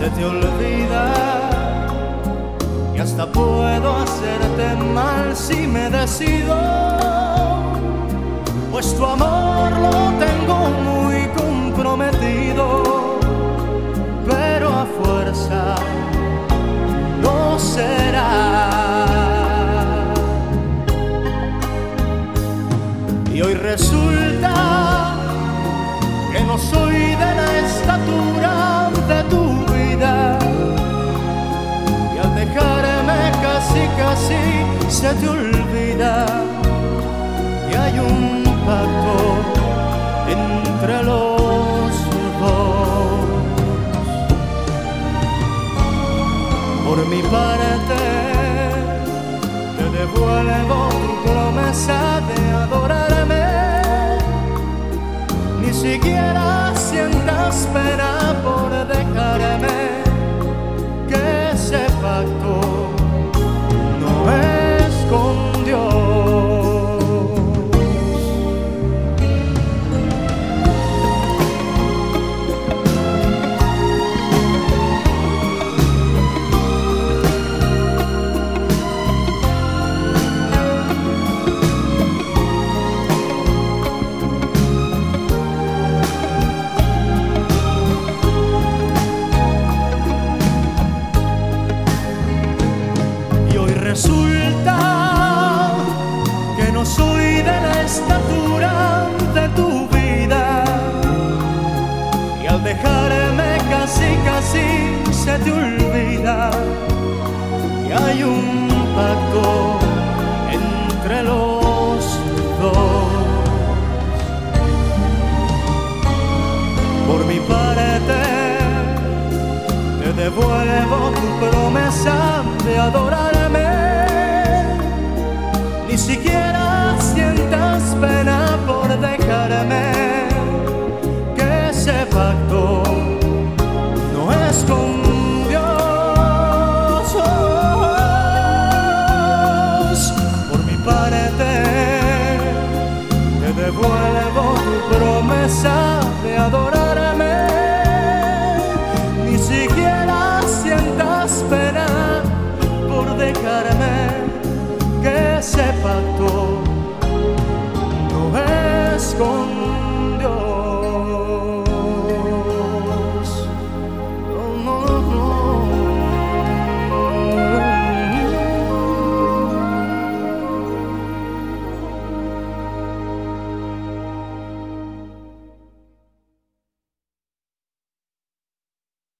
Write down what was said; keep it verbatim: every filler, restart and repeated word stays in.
se te olvida, y hasta puedo hacerte mal si me decido, pues tu amor lo tengo muy comprometido, pero a fuerza no será. Y hoy resulta que no soy de la estatura de tu vida, y al dejarme casi casi se te olvida que hay un pacto entre los dos. Por mi parte te devuelvo tu promesa de adorarme, ni siquiera sientas pena por dejarme, que ese pacto no es con Dios. Resulta que no soy de la estatura de tu vida, y al dejarme casi casi se te olvida que hay un pacto entre los dos. Por mi parte te devuelvo tu promesa de adorarme, ni siquiera sientas pena por dejarme, que ese pacto no es con Dios. Por mi parte te devuelvo tu promesa de adorarme, ni siquiera sientas pena por dejarme, que ese pacto no es con